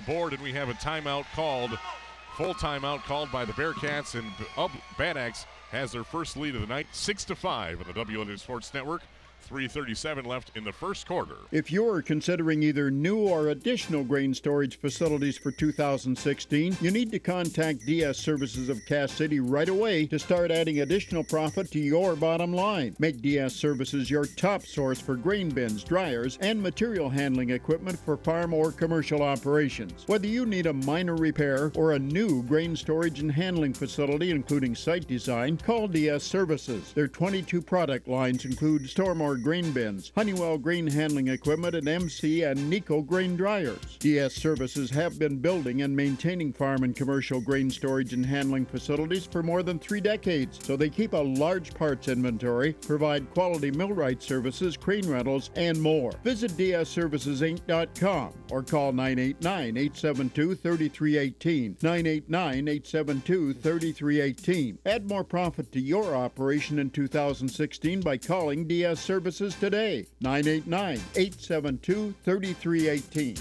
board, and we have a timeout called, full timeout called by the Bearcats, and Bad Axe has their first lead of the night, 6-5 on the WLW Sports Network. 3:37 left in the first quarter. If you're considering either new or additional grain storage facilities for 2016, you need to contact DS Services of Cass City right away to start adding additional profit to your bottom line. Make DS Services your top source for grain bins, dryers, and material handling equipment for farm or commercial operations. Whether you need a minor repair or a new grain storage and handling facility, including site design, call DS Services. Their 22 product lines include Stormore grain bins, Honeywell grain handling equipment, and MC and Nico grain dryers. DS Services have been building and maintaining farm and commercial grain storage and handling facilities for more than 3 decades, so they keep a large parts inventory, provide quality millwright services, crane rentals, and more. Visit dsservicesinc.com or call 989-872-3318, 989-872-3318. Add more profit to your operation in 2016 by calling DS Services today, 989-872-3318.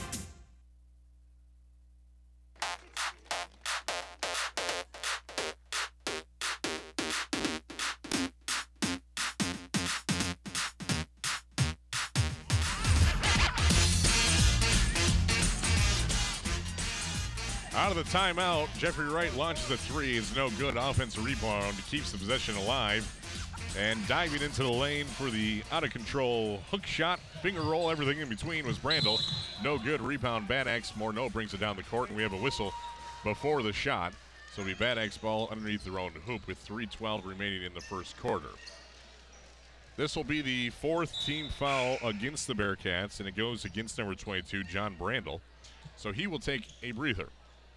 Out of the timeout, Jeffrey Wright launches a three. It's no good. Offensive rebound, keeps the possession alive. And diving into the lane for the out-of-control hook shot, finger roll, everything in between was Brandel. No good. Rebound, Bad Axe. Morneau brings it down the court, and we have a whistle before the shot. So it'll be Bad Axe ball underneath their own hoop with 3:12 remaining in the first quarter. This will be the 4th team foul against the Bearcats, and it goes against number 22, John Brandel. So he will take a breather.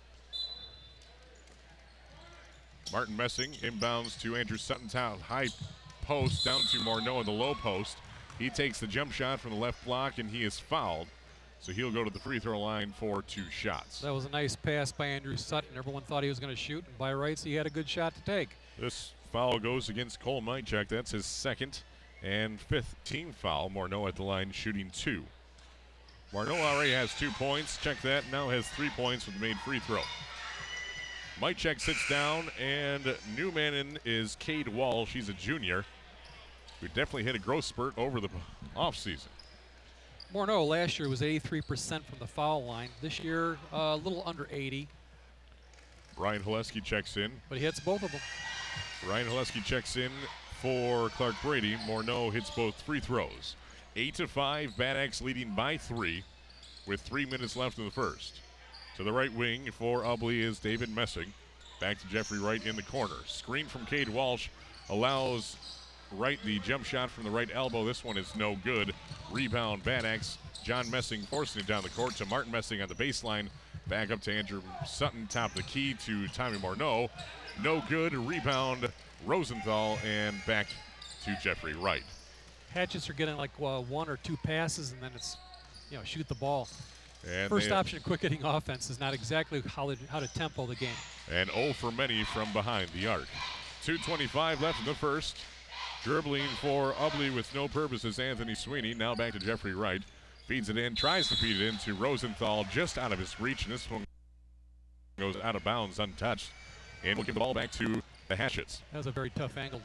Martin Messing inbounds to Andrew Sutton, high post down to Morneau in the low post. He takes the jump shot from the left block, and he is fouled. So he'll go to the free throw line for 2 shots. That was a nice pass by Andrew Sutton. Everyone thought he was going to shoot, and by rights, he had a good shot to take. This foul goes against Cole Mychek. That's his 2nd and 5th team foul. Morneau at the line shooting 2. Morneau already has 2 points. Check that. Now has 3 points with the made free throw. Mychek sits down, and new man in is Cade Walsh. She's a junior who definitely hit a growth spurt over the offseason. Morneau last year was 83% from the foul line. This year, a little under 80. Ryan Haleski checks in. But he hits both of them. Ryan Haleski checks in for Clark Brady. Morneau hits both free throws. 8-5, Bad Axe leading by 3 with 3 minutes left in the first. To the right wing for Ubly is David Messing. Back to Jeffrey Wright in the corner. Screen from Cade Walsh allows Wright the jump shot from the right elbow. This one is no good. Rebound, Bad Axe. John Messing forcing it down the court to Martin Messing on the baseline. Back up to Andrew Sutton, top of the key to Tommy Morneau. No good. Rebound, Rosenthal, and back to Jeffrey Wright. Hatchets are getting like 1 or 2 passes, and then it's, shoot the ball. And first option quick hitting offense is not exactly how to tempo the game. And 0 for many from behind the arc. 2:25 left in the first. Dribbling for Ubly with no purpose is Anthony Sweeney. Now back to Jeffrey Wright. Feeds it in, tries to feed it into Rosenthal, just out of his reach, and this one goes out of bounds untouched. And we'll give the ball back to the Hatchets. That was a very tough angle.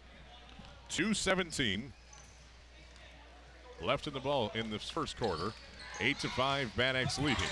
2:17 left in the ball in this first quarter. 8-5, Bad Axe leading.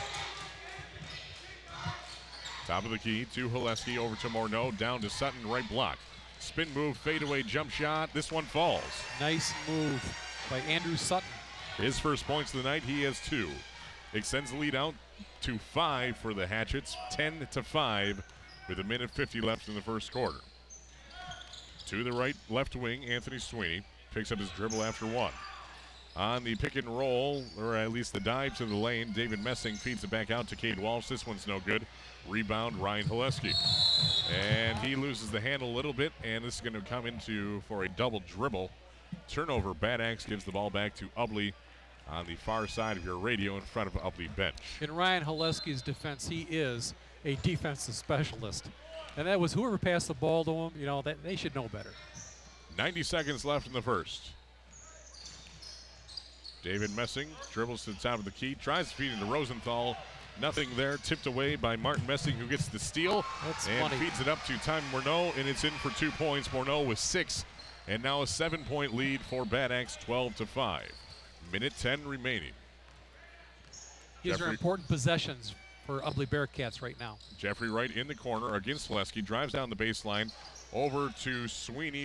Top of the key to Haleski, over to Morneau, down to Sutton, right block. Spin move, fadeaway jump shot. This one falls. Nice move by Andrew Sutton. His first points of the night, he has 2. Extends the lead out to 5 for the Hatchets, 10-5 with 1:50 left in the first quarter. To the right, left wing, Anthony Sweeney picks up his dribble after 1. On the pick and roll, or at least the dive to the lane, David Messing feeds it back out to Cade Walsh. This one's no good. Rebound, Ryan Haleski. And he loses the handle a little bit, and this is going to come into for a double dribble. Turnover, Bad Axe gives the ball back to Ubly on the far side of your radio in front of Ubly bench. In Ryan Haleski's defense, he is a defensive specialist. And that was whoever passed the ball to him, that they should know better. 90 seconds left in the first. David Messing dribbles to the top of the key, tries to feed into Rosenthal, Nothing there, tipped away by Martin Messing, who gets the steal. That's and funny. feeds it up to Time Morneau, and it's in for 2 points. Morneau with 6, and now a 7-point lead for Bad Axe, 12-5. Minute 10 remaining. These are important possessions for Ubly Bearcats right now. Jeffrey Wright in the corner against Haleski, drives down the baseline over to Sweeney.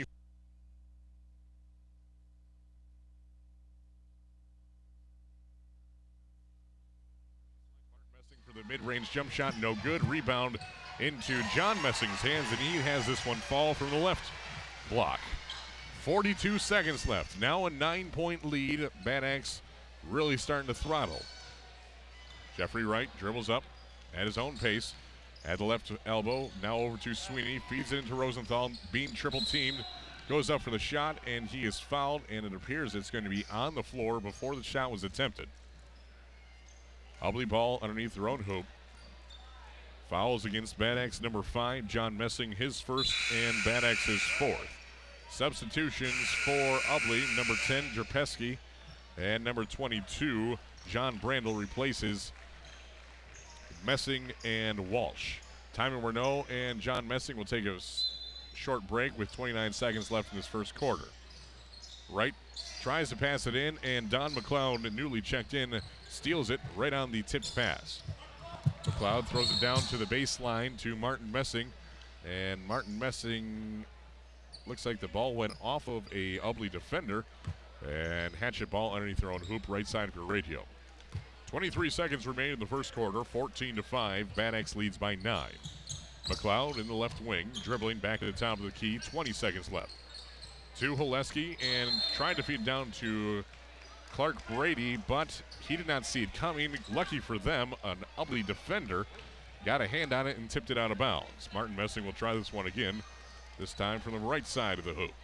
Messing for the mid-range jump shot, no good. Rebound into John Messing's hands, and he has this one fall from the left block. 42 seconds left. Now a 9-point lead. Bad Axe really starting to throttle. Jeffrey Wright dribbles up at his own pace, at the left elbow, now over to Sweeney, feeds it into Rosenthal, being triple teamed, goes up for the shot, and he is fouled, and it appears it's going to be on the floor before the shot was attempted. Ubly ball underneath their own hoop. Fouls against Bad Axe number 5, John Messing, his first, and Bad Axe his 4th. Substitutions for Ubly, number 10, Jerpeski, and number 22, John Brandel replaces Messing and Walsh. Timon Morneau and John Messing will take a short break with 29 seconds left in this first quarter. Wright tries to pass it in, and Don McLeod, newly checked in, steals it right on the tipped pass. McLeod throws it down to the baseline to Martin Messing, and Martin Messing looks like the ball went off of a Ubly defender, and hatchet ball underneath their own hoop, right side for radio. 23 seconds remain in the first quarter, 14-5. Bad Axe leads by 9. McLeod in the left wing, dribbling back to the top of the key, 20 seconds left. To Haleski, and tried to feed down to Clark Brady, but he did not see it coming. Lucky for them, an Ubly defender got a hand on it and tipped it out of bounds. Martin Messing will try this one again, this time from the right side of the hoop.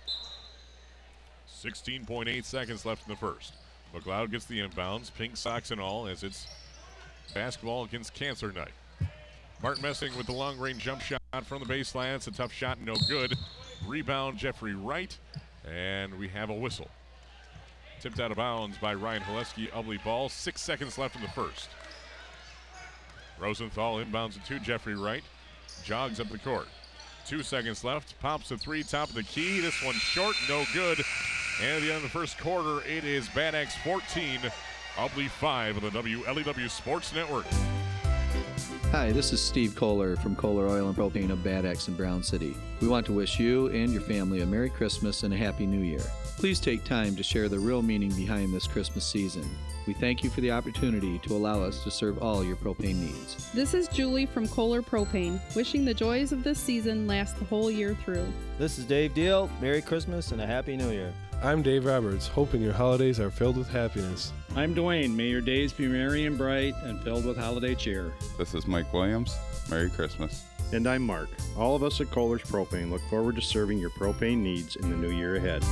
16.8 seconds left in the first. McLeod gets the inbounds, pink socks and all, as it's basketball against Cancer Night. Martin Messing with the long-range jump shot from the baseline. It's a tough shot, no good. Rebound, Jeffrey Wright, and we have a whistle. Tipped out of bounds by Ryan Haleski, Ubly ball. 6 seconds left in the first. Rosenthal inbounds it to Jeffrey Wright. Jogs up the court. 2 seconds left. Pops a 3, top of the key. This one short, no good. And at the end of the first quarter, it is Bad Axe 14, Ubly 5 on the WLEW Sports Network. Hi, this is Steve Kohler from Kohler Oil and Propane of Bad Axe in Brown City. We want to wish you and your family a Merry Christmas and a Happy New Year. Please take time to share the real meaning behind this Christmas season. We thank you for the opportunity to allow us to serve all your propane needs. This is Julie from Kohler Propane, wishing the joys of this season last the whole year through. This is Dave Deal. Merry Christmas and a Happy New Year. I'm Dave Roberts, hoping your holidays are filled with happiness. I'm Dwayne. May your days be merry and bright and filled with holiday cheer. This is Mike Williams. Merry Christmas. And I'm Mark. All of us at Kohler's Propane look forward to serving your propane needs in the new year ahead.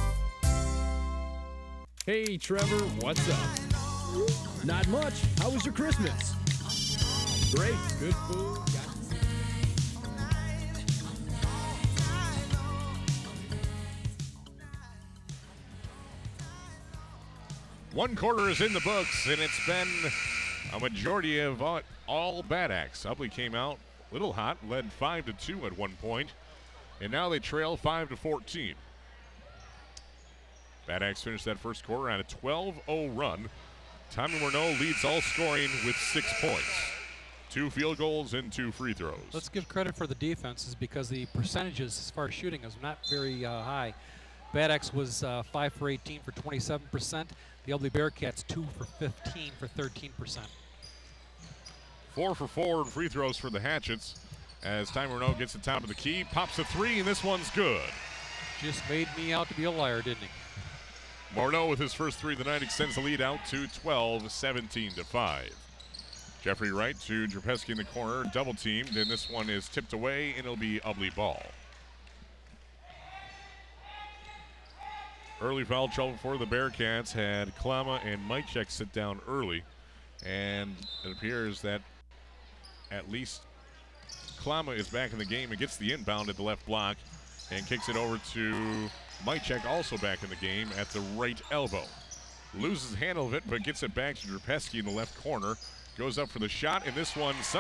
Hey, Trevor, what's up? Not much. How was your Christmas? Great. Good food. One quarter is in the books, and it's been a majority of all Bad Axe. Ubly came out a little hot, led 5-2 at one point, and now they trail 5-14. Bad Axe finished that first quarter on a 12-0 run. Tommy Morneau leads all scoring with 6 points. 2 field goals and 2 free throws. Let's give credit for the defenses because the percentages as far as shooting is not very high. Bad Axe was 5 for 18 for 27%. The Ubly Bearcats 2 for 15 for 13%. 4 for 4 in free throws for the Hatchets as Ty Morneau gets the top of the key, pops a 3, and this one's good. Just made me out to be a liar, didn't he? Morneau with his first 3 of the night extends the lead out to 12, 17-5. Jeffrey Wright to Jerpeski in the corner, double teamed, and this one is tipped away, and it'll be Ubly ball. Early foul trouble for the Bearcats had Klama and Mychek sit down early, and it appears that at least Klama is back in the game and gets the inbound at the left block and kicks it over to Mychek, also back in the game at the right elbow. Loses handle of it, but gets it back to Jerpeski in the left corner. goes up for the shot, and this one